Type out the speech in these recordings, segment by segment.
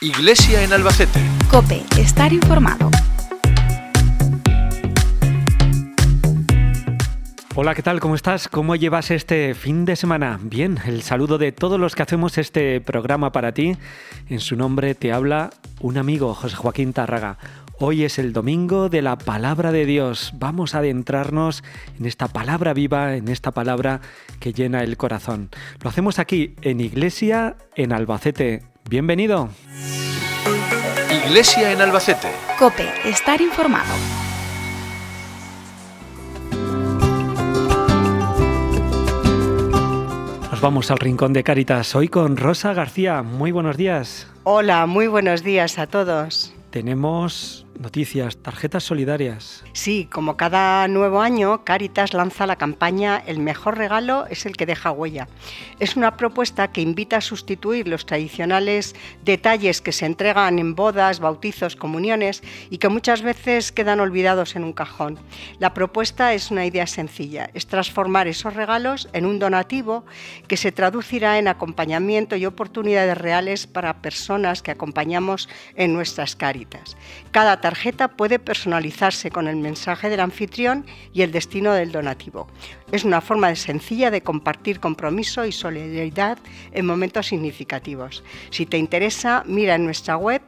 Iglesia en Albacete. COPE, estar informado. Hola, ¿qué tal? ¿Cómo estás? ¿Cómo llevas este fin de semana? Bien, el saludo de todos los que hacemos este programa para ti. En su nombre te habla un amigo, José Joaquín Tárraga. Hoy es el domingo de la Palabra de Dios. Vamos a adentrarnos en esta palabra viva, en esta palabra que llena el corazón. Lo hacemos aquí en Iglesia en Albacete. Bienvenido. Iglesia en Albacete. COPE, estar informado. Nos vamos al Rincón de Cáritas, hoy con Rosa García. Muy buenos días. Hola, muy buenos días a todos. Tenemos noticias, tarjetas solidarias. Sí, como cada nuevo año, Cáritas lanza la campaña El mejor regalo es el que deja huella. Es una propuesta que invita a sustituir los tradicionales detalles que se entregan en bodas, bautizos, comuniones y que muchas veces quedan olvidados en un cajón. La propuesta es una idea sencilla, es transformar esos regalos en un donativo que se traducirá en acompañamiento y oportunidades reales para personas que acompañamos en nuestras Cáritas. Cada tarjeta puede personalizarse con el mensaje del anfitrión y el destino del donativo. Es una forma sencilla de compartir compromiso y solidaridad en momentos significativos. Si te interesa, mira en nuestra web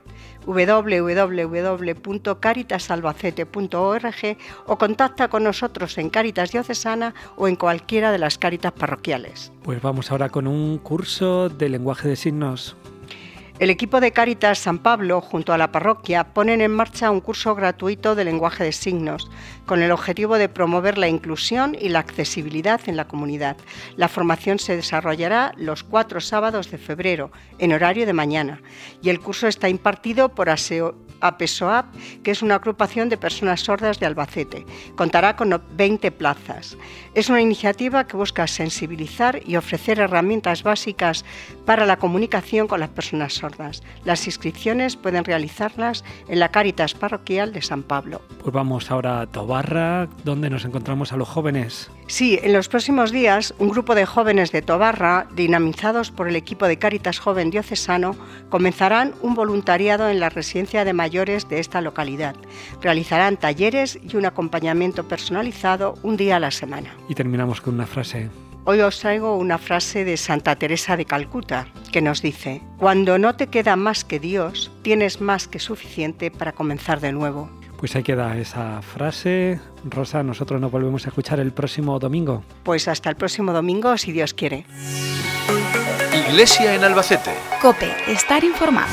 www.caritasalbacete.org o contacta con nosotros en Cáritas Diocesana o en cualquiera de las Cáritas parroquiales. Pues vamos ahora con un curso de lenguaje de signos. El equipo de Cáritas San Pablo, junto a la parroquia, ponen en marcha un curso gratuito de lenguaje de signos, con el objetivo de promover la inclusión y la accesibilidad en la comunidad. La formación se desarrollará los 4 sábados de febrero, en horario de mañana, y el curso está impartido por APESOAP, que es una agrupación de personas sordas de Albacete. Contará con 20 plazas. Es una iniciativa que busca sensibilizar y ofrecer herramientas básicas para la comunicación con las personas sordas. Las inscripciones pueden realizarlas en la Cáritas Parroquial de San Pablo. Pues vamos ahora a Tobarra, donde nos encontramos a los jóvenes. Sí, en los próximos días, un grupo de jóvenes de Tobarra, dinamizados por el equipo de Cáritas Joven Diocesano, comenzarán un voluntariado en la residencia de mayores de esta localidad. Realizarán talleres y un acompañamiento personalizado un día a la semana. Y terminamos con una frase. Hoy os traigo una frase de Santa Teresa de Calcuta, que nos dice: cuando no te queda más que Dios, tienes más que suficiente para comenzar de nuevo. Pues ahí queda esa frase. Rosa, nosotros nos volvemos a escuchar el próximo domingo. Pues hasta el próximo domingo, si Dios quiere. Iglesia en Albacete. COPE, estar informado.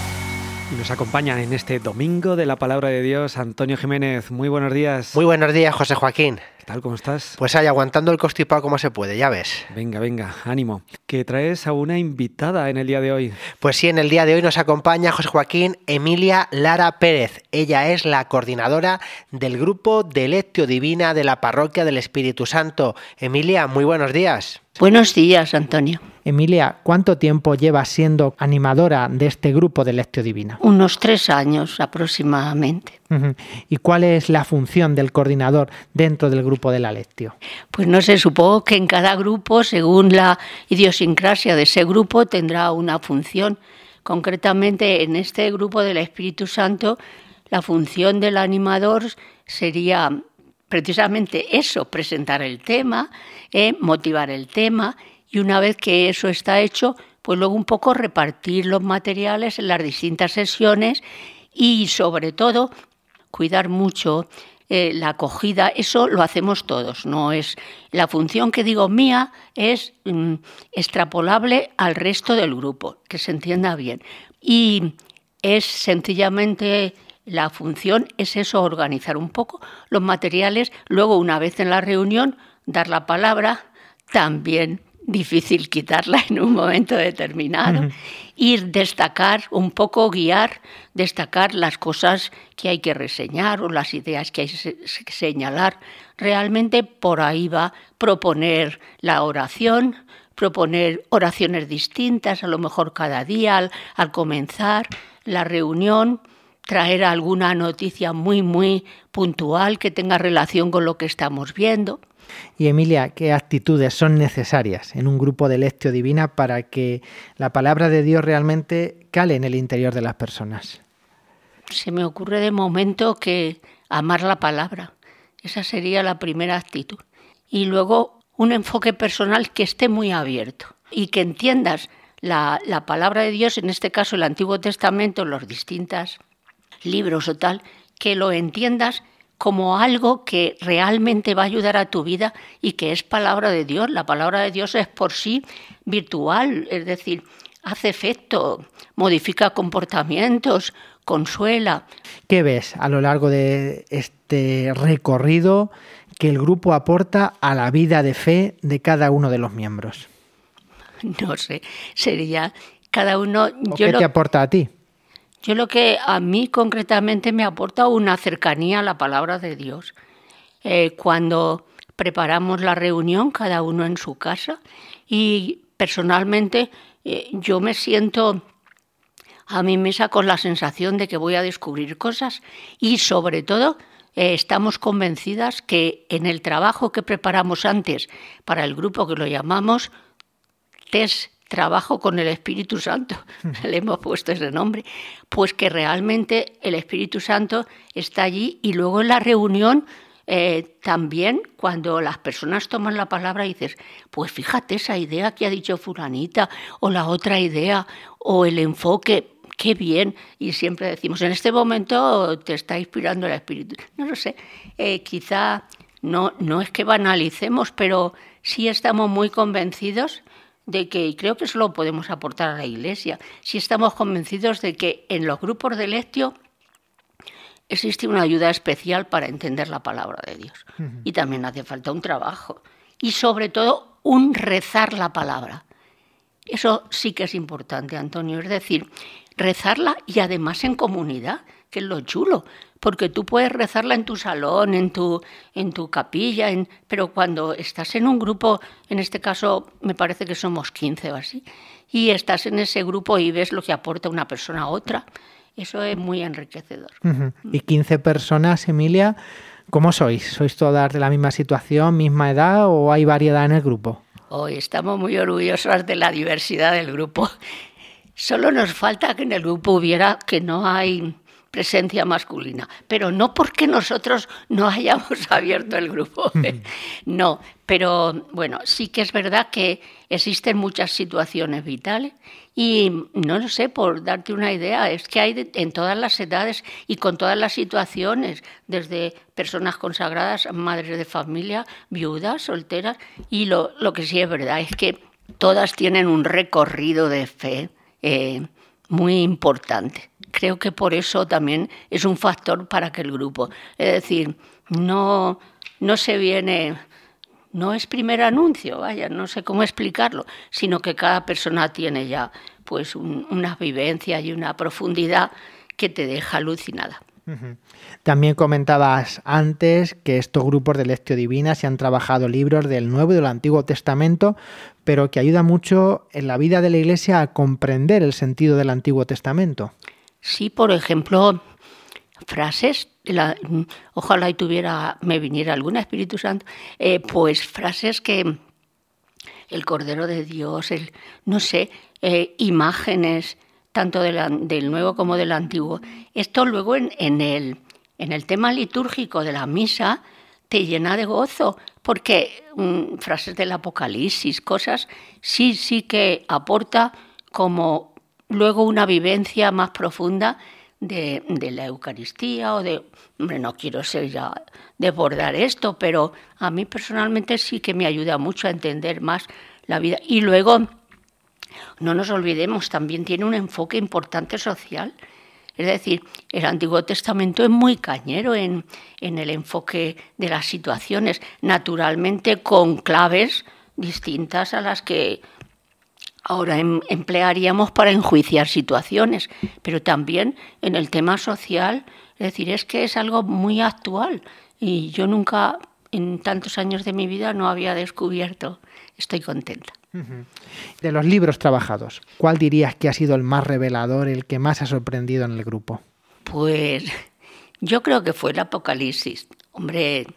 Y nos acompaña en este domingo de la Palabra de Dios Antonio Jiménez. Muy buenos días. Muy buenos días, José Joaquín. ¿Qué tal? ¿Cómo estás? Pues ahí, aguantando el constipado como se puede, ya ves. Venga, ánimo. Que traes a una invitada en el día de hoy. Pues sí, en el día de hoy nos acompaña, José Joaquín, Emilia Lara Pérez. Ella es la coordinadora del grupo de Lectio Divina de la Parroquia del Espíritu Santo. Emilia, muy buenos días. Buenos días, Antonio. Emilia, ¿cuánto tiempo llevas siendo animadora de este grupo de Lectio Divina? Unos 3 años aproximadamente. ¿Y cuál es la función del coordinador dentro del grupo de la Lectio? Pues no sé, supongo que en cada grupo, según la idiosincrasia de ese grupo, tendrá una función. Concretamente, en este grupo del Espíritu Santo, la función del animador sería precisamente eso, presentar el tema, motivar el tema, y una vez que eso está hecho, pues luego un poco repartir los materiales en las distintas sesiones y sobre todo cuidar mucho la acogida. Eso lo hacemos todos, no es la función que digo mía, es extrapolable al resto del grupo, que se entienda bien. Y es sencillamente la función es eso, organizar un poco los materiales, luego una vez en la reunión dar la palabra, también difícil quitarla en un momento determinado, ir destacar un poco, guiar, destacar las cosas que hay que reseñar o las ideas que hay que señalar. Realmente por ahí va proponer la oración, proponer oraciones distintas, a lo mejor cada día al comenzar la reunión, traer alguna noticia muy puntual que tenga relación con lo que estamos viendo. Y Emilia, ¿qué actitudes son necesarias en un grupo de Lectio Divina para que la palabra de Dios realmente cale en el interior de las personas? Se me ocurre de momento que amar la palabra. Esa sería la primera actitud. Y luego un enfoque personal que esté muy abierto y que entiendas la palabra de Dios, en este caso el Antiguo Testamento, los distintos libros o tal, que lo entiendas como algo que realmente va a ayudar a tu vida y que es palabra de Dios. La palabra de Dios es por sí virtual, es decir, hace efecto, modifica comportamientos, consuela. ¿Qué ves a lo largo de este recorrido que el grupo aporta a la vida de fe de cada uno de los miembros? No sé, sería cada uno... ¿O qué te aporta a ti? Yo lo que a mí concretamente me aporta una cercanía a la palabra de Dios. Cuando preparamos la reunión, cada uno en su casa, y personalmente yo me siento a mí misma con la sensación de que voy a descubrir cosas y sobre todo estamos convencidas que en el trabajo que preparamos antes para el grupo, que lo llamamos trabajo con el Espíritu Santo, le hemos puesto ese nombre, pues que realmente el Espíritu Santo está allí y luego en la reunión también cuando las personas toman la palabra y dices, pues fíjate esa idea que ha dicho fulanita o la otra idea o el enfoque, qué bien, y siempre decimos, en este momento te está inspirando el Espíritu. No lo sé, quizá no es que banalicemos, pero sí estamos muy convencidos de que, y creo que eso lo podemos aportar a la Iglesia, si estamos convencidos de que en los grupos de lectio existe una ayuda especial para entender la palabra de Dios. Y también hace falta un trabajo. Y sobre todo, un rezar la palabra. Eso sí que es importante, Antonio. Es decir, rezarla y además en comunidad, que es lo chulo. Porque tú puedes rezarla en tu salón, en tu capilla, pero cuando estás en un grupo, en este caso me parece que somos 15 o así, y estás en ese grupo y ves lo que aporta una persona a otra, eso es muy enriquecedor. Y 15 personas, Emilia, ¿cómo sois? ¿Sois todas de la misma situación, misma edad o hay variedad en el grupo? Hoy estamos muy orgullosos de la diversidad del grupo. Solo nos falta que en el grupo hubiera, que no hay presencia masculina, pero no porque nosotros no hayamos abierto el grupo, no, pero bueno, sí que es verdad que existen muchas situaciones vitales y no lo sé, por darte una idea, es que hay en todas las edades y con todas las situaciones, desde personas consagradas, madres de familia, viudas, solteras, y lo que sí es verdad es que todas tienen un recorrido de fe muy importante. Creo que por eso también es un factor para que el grupo, es decir, no se viene, no es primer anuncio, vaya, no sé cómo explicarlo, sino que cada persona tiene ya pues una vivencia y una profundidad que te deja alucinada. También comentabas antes que estos grupos de Lectio Divina se han trabajado libros del Nuevo y del Antiguo Testamento, pero que ayuda mucho en la vida de la Iglesia a comprender el sentido del Antiguo Testamento. Sí, por ejemplo, frases, ojalá y me viniera alguna, Espíritu Santo, pues frases que el Cordero de Dios, imágenes, tanto del Nuevo como del Antiguo. Esto luego en el tema litúrgico de la misa te llena de gozo, porque frases del Apocalipsis, cosas, sí que aporta como luego una vivencia más profunda de la Eucaristía o de, no quiero ser ya desbordar esto, pero a mí personalmente sí que me ayuda mucho a entender más la vida. Y luego, no nos olvidemos, también tiene un enfoque importante social. Es decir, el Antiguo Testamento es muy cañero en el enfoque de las situaciones, naturalmente con claves distintas a las que ahora emplearíamos para enjuiciar situaciones, pero también en el tema social, es decir, es que es algo muy actual y yo nunca, en tantos años de mi vida, no había descubierto. Estoy contenta. De los libros trabajados, ¿cuál dirías que ha sido el más revelador, el que más ha sorprendido en el grupo? Pues yo creo que fue el Apocalipsis. Hombre,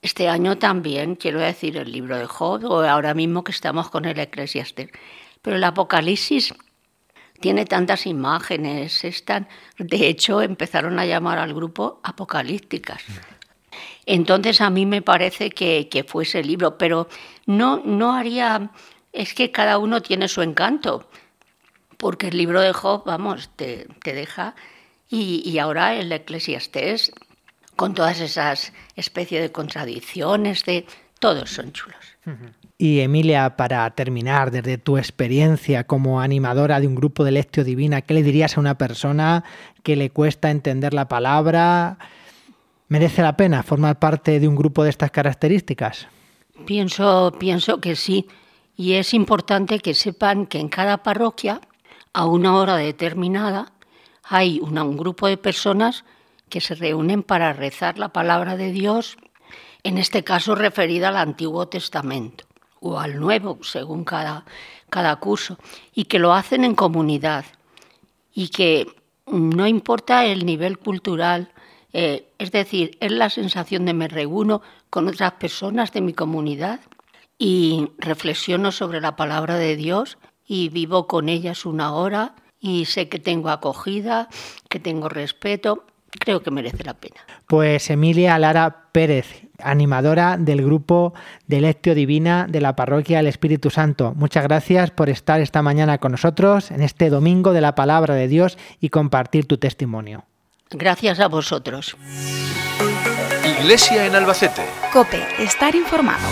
Este año también, quiero decir, el libro de Job, o ahora mismo que estamos con el Eclesiastés. Pero el Apocalipsis tiene tantas imágenes, de hecho empezaron a llamar al grupo apocalípticas. Entonces a mí me parece que fuese el libro, pero no haría, es que cada uno tiene su encanto, porque el libro de Job, vamos, te deja, y ahora el Eclesiastés, con todas esas especies de contradicciones, todos son chulos. Y Emilia, para terminar, desde tu experiencia como animadora de un grupo de Lectio Divina, ¿qué le dirías a una persona que le cuesta entender la palabra? ¿Merece la pena formar parte de un grupo de estas características? Pienso que sí, y es importante que sepan que en cada parroquia, a una hora determinada, hay un grupo de personas que se reúnen para rezar la palabra de Dios, en este caso referida al Antiguo Testamento o al Nuevo, según cada curso, y que lo hacen en comunidad y que no importa el nivel cultural, es decir, es la sensación de me reúno con otras personas de mi comunidad y reflexiono sobre la palabra de Dios y vivo con ellas una hora y sé que tengo acogida, que tengo respeto. Creo que merece la pena. Pues Emilia Lara Pérez, animadora del grupo de Lectio Divina de la Parroquia del Espíritu Santo. Muchas gracias por estar esta mañana con nosotros en este Domingo de la Palabra de Dios y compartir tu testimonio. Gracias a vosotros. Iglesia en Albacete. COPE, estar informado.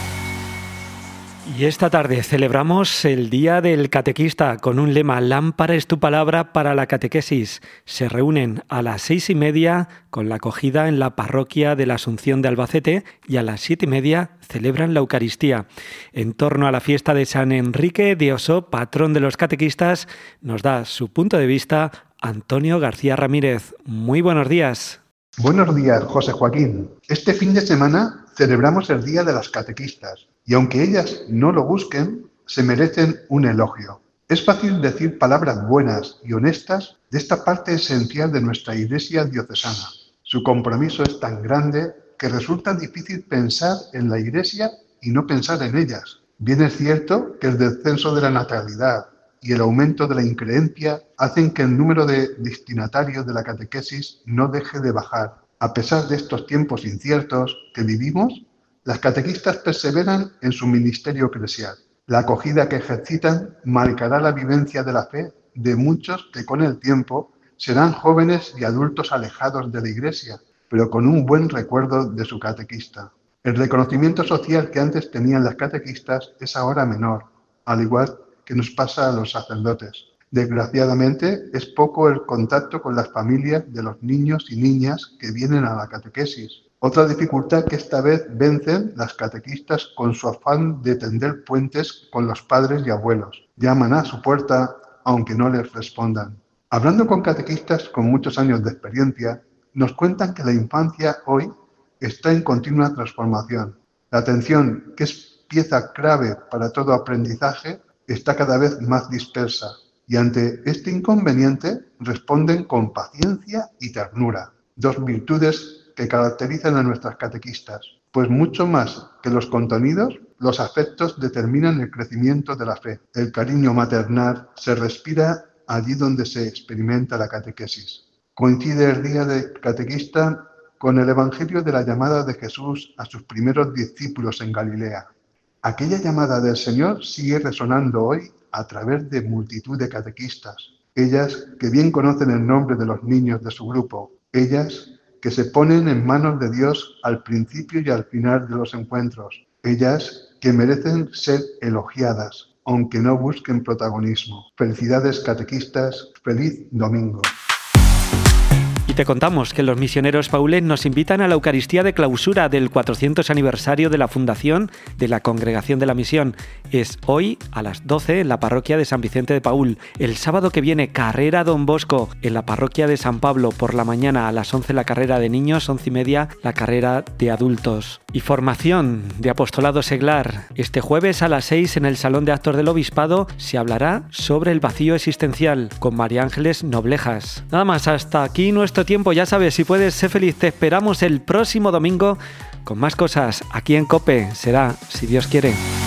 Y esta tarde celebramos el Día del Catequista con un lema: Lámpara es tu palabra para la catequesis. Se reúnen a las 6:30 con la acogida en la parroquia de la Asunción de Albacete y a las 7:30 celebran la Eucaristía. En torno a la fiesta de San Enrique de Osó, patrón de los catequistas, nos da su punto de vista Antonio García Ramírez. Muy buenos días. Buenos días, José Joaquín. Este fin de semana celebramos el Día de las Catequistas y aunque ellas no lo busquen, se merecen un elogio. Es fácil decir palabras buenas y honestas de esta parte esencial de nuestra Iglesia diocesana. Su compromiso es tan grande que resulta difícil pensar en la Iglesia y no pensar en ellas. Bien es cierto que el descenso de la natalidad y el aumento de la increencia hacen que el número de destinatarios de la catequesis no deje de bajar. A pesar de estos tiempos inciertos que vivimos, las catequistas perseveran en su ministerio eclesial. La acogida que ejercitan marcará la vivencia de la fe de muchos que con el tiempo serán jóvenes y adultos alejados de la Iglesia, pero con un buen recuerdo de su catequista. El reconocimiento social que antes tenían las catequistas es ahora menor, al igual que nos pasa a los sacerdotes. Desgraciadamente, es poco el contacto con las familias de los niños y niñas que vienen a la catequesis. Otra dificultad que esta vez vencen las catequistas con su afán de tender puentes con los padres y abuelos. Llaman a su puerta aunque no les respondan. Hablando con catequistas con muchos años de experiencia, nos cuentan que la infancia hoy está en continua transformación. La atención, que es pieza clave para todo aprendizaje, está cada vez más dispersa y ante este inconveniente responden con paciencia y ternura, dos virtudes que caracterizan a nuestras catequistas, pues mucho más que los contenidos, los afectos determinan el crecimiento de la fe. El cariño maternal se respira allí donde se experimenta la catequesis. Coincide el día de catequista con el Evangelio de la llamada de Jesús a sus primeros discípulos en Galilea. Aquella llamada del Señor sigue resonando hoy a través de multitud de catequistas, ellas que bien conocen el nombre de los niños de su grupo, ellas que se ponen en manos de Dios al principio y al final de los encuentros, ellas que merecen ser elogiadas, aunque no busquen protagonismo. Felicidades catequistas, feliz domingo. Y te contamos que los misioneros Paulet nos invitan a la Eucaristía de clausura del 400 aniversario de la fundación de la Congregación de la Misión. Es hoy a las 12 en la parroquia de San Vicente de Paúl. El sábado que viene, carrera Don Bosco en la parroquia de San Pablo. Por la mañana a las 11 la carrera de niños, 11:30 la carrera de adultos. Y formación de apostolado seglar. Este jueves a las 6 en el Salón de Actos del Obispado se hablará sobre el vacío existencial con María Ángeles Noblejas. Nada más, hasta aquí nuestro tiempo. Ya sabes, si puedes ser feliz, te esperamos el próximo domingo con más cosas aquí en COPE. Será, si Dios quiere.